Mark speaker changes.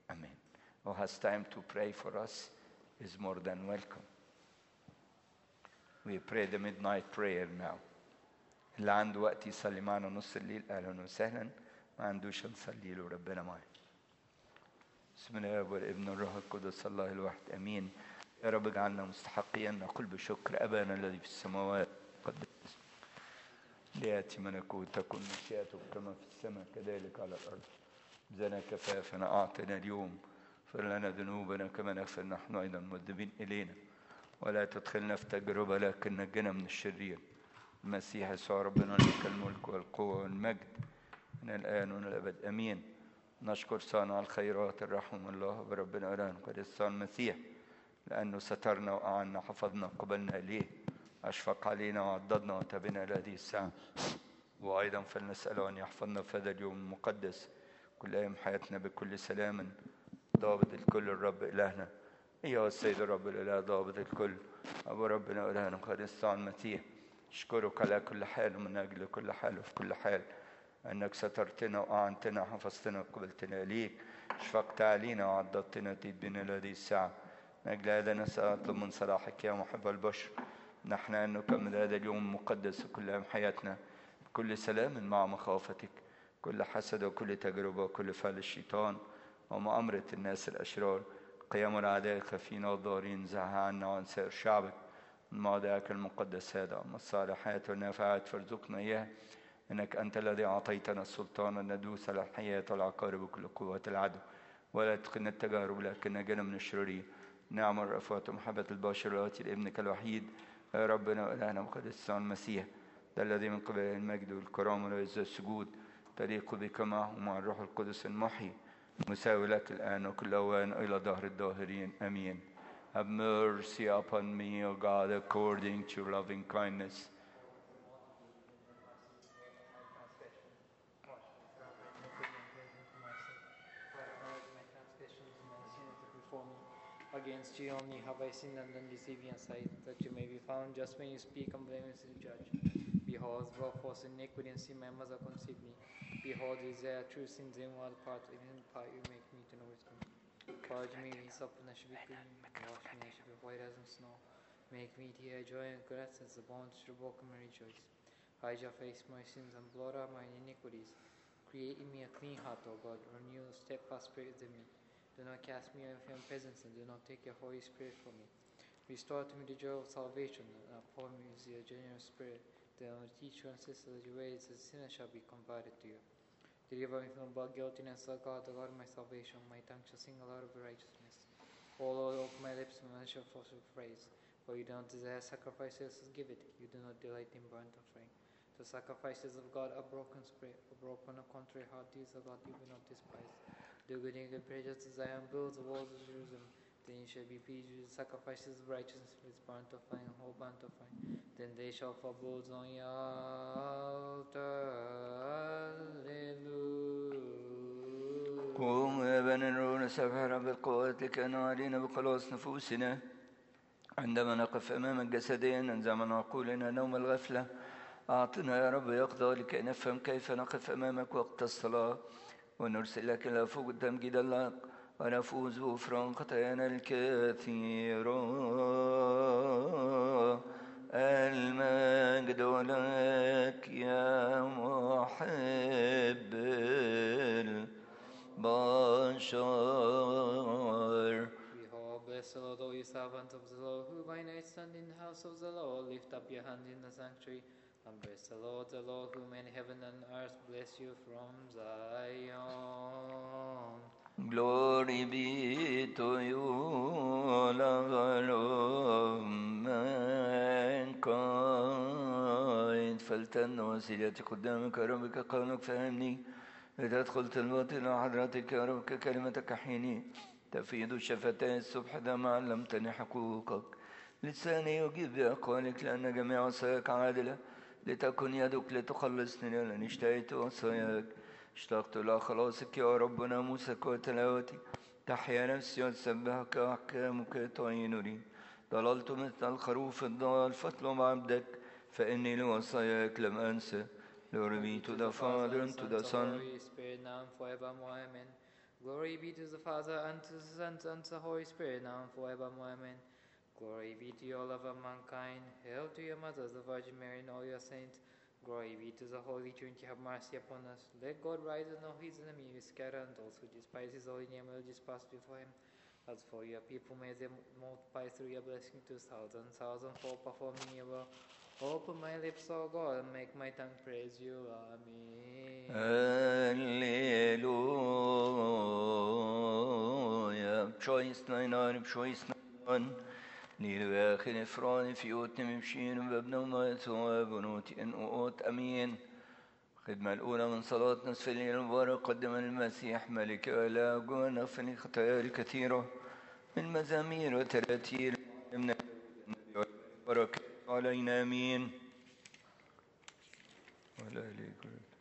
Speaker 1: Amen. Who has time to pray for us is more than welcome. We pray the midnight prayer now. اللي عنده وقت يصلي معنا نص الليل أهلا وسهلا، ما عندوش نصلي له ربنا معنا. بسم الله والابن والروح القدس الله الواحد امين. يا رب اجعلنا مستحقين نقول بشكر ابانا الذي في السماوات قدس لياتي ملكوتك مشيئتك كما في السماء كذلك على الارض. زنا كفافنا اعطنا اليوم، اغفر لنا ذنوبنا كما نغفر نحن ايضا المذنبين الينا، ولا تدخلنا في تجربه لكن نجنا من الشرير. المسيح يسوع ربنا لك الملك والقوه والمجد من الان ومن الابد امين. نشكر صانع الخيرات الرحم الله بربنا إلهنا قدس المسيح لأنه سترنا وأعنا حفظنا قبلنا إليه، أشفق علينا وعضدنا وتابنا إلى هذه الساعة. وأيضا فلنسأله أن يحفظنا في هذا اليوم المقدس كل أيام حياتنا بكل سلام ضابط الكل الرب إلهنا. أيها السيد الرب الإله ضابط الكل أبو ربنا إلهنا قدس المسيح، أشكرك على كل حال ومن أجل كل حال وفي كل حال، أنك سترتنا وأعنتنا وحفظتنا وقبلتنا إليك، شفقت علينا وعضدتنا تدبنا لهذه الساعة. من أجل هذا نسأل أطلب من صلاحك يا محب البشر نحن أن نكمل هذا اليوم المقدس وكل أيام حياتنا بكل سلام مع مخافتك، كل حسد وكل تجربة وكل فعل الشيطان ومؤامرة الناس الأشرار، قيام الأعداء خفينا والضارين زعها عنا وعن سائر شعبك من مواضعك المقدس هذا. أما الصالحات والنافعات فارزقنا إياها، إنك أنت الذي أعطيتنا السلطان أن ندوس على الحياة والعقارب وكل قوة العدو، ولا تدخلنا التجارب لكن نجنا من الشرير. نعم الرأفة ومحبة البشر وآتي لابنك الوحيد يا ربنا وإلهنا مقدس المسيح، ده الذي من قبل المجد والكرام والعز والسجود تليق بك معه ومع الروح القدس المحيي مساوي لك الآن وكل أوان إلى دهر الداهرين آمين. Have mercy upon me, O God, according to your loving kindness.
Speaker 2: Against you only have I sinned and done deceive in your sight, that you may be found just when you speak and blameless in judge. Behold, brought forth iniquity and sin my mother conceived me. Behold, desire true sins in one part, and in part you make me to know wisdom. Purge me with hyssop and I should be clean. Wash me, I should be white as snow. Make me to hear joy and gladness, the bones should walk and rejoice. Hide your face my sins and blot out my iniquities. Create in me a clean heart, O God, renew a steadfast spirit within me. Do not cast me away from your presence, and do not take your Holy Spirit from me. Restore to me the joy of salvation, and uphold me with your generous spirit. Then I will teach you and sister your ways, as sinners shall be converted to you. Deliver me from blood guiltiness, O God, the Lord of my salvation. My tongue shall sing aloud of righteousness. O Lord, open my lips, and my mouth shall flow with praise. For you do not desire sacrifices, give it. You do not delight in burnt offering. The sacrifices of God are broken spirit, a broken and contrary heart, these are God you will not despise. Do good and good praises to Zion, build the walls of Jerusalem. Then you shall be pleased with the sacrifices of righteousness, with burnt offering and whole burnt offering. Then they shall fall bulls on your altar. Hallelujah.
Speaker 1: قوموا يا بني النور نسبح رب القوات لكأنه علينا بخلاص نفوسنا. عندما نقف أمامك جسديا ننزع من عقولنا نوم الغفلة. أعطنا يا رب يقظة لكي نفهم كيف نقف أمامك وقت الصلاة، ونرسل لك إلى فوق تمجيد الله ونفوز بغفران خطايانا الكثيرة. المجد لك يا محب البشر.
Speaker 2: Behold, bless the Lord, O you servants of the Lord, who by night stand in the house of the Lord. Lift up your hand in the sanctuary, and bless the Lord, who made heaven and earth. Bless you from Zion.
Speaker 1: Glory be to you, Lord of mankind. فلتن وسيلتي قدامك يا رب كقولك فهمني، لتدخل تلوتي إلى حضرتك يا رب ككلمتك حيني. تفيض الشفتين الصبح دم علمتني حقوقك. لساني يجيب بأقوالك لأن جميع وصاياك عادلة. لتكن يدك لتخلصني لأن اشتهيت وصاياك. اشتقت إلى خلاصك يا رب ناموسك وتلاوتي. تحيا نفسي وتسبحك وأحكامك تعينني. ضللت مثل الخروف الضال فاطلب عبدك، فإني لوصاياك لم أنسى. Glory be to the Father and to the Son.
Speaker 2: Spirit now and forevermore. Amen. Glory be to the Father, and to the Son, and to the Holy Spirit, now and forevermore. Amen. Glory be to you, all of mankind. Hail to your mother, the Virgin Mary, and all your saints. Glory be to the Holy Trinity. Have mercy upon us. Let God rise and all his enemies scatter, and those who despise his holy name will disperse before him. As for your people, may they multiply through your blessing to thousands, thousandfold performing your will. Open my lips, O God, and make my tongue praise you. Amen.
Speaker 1: Hallelujah. Bşoysnayn ar bşoysnayn. Nilu akhir ifrani fi utnim bşin وابنهم وابنوت ان اوت امين. الخدمة الأولى من صلاة نصف الليل المبارك قدم المسيح ملك الآب ونغفر الخطايا الكثيرة من مزامير وتراتيل من البركة علينا آمين. ولا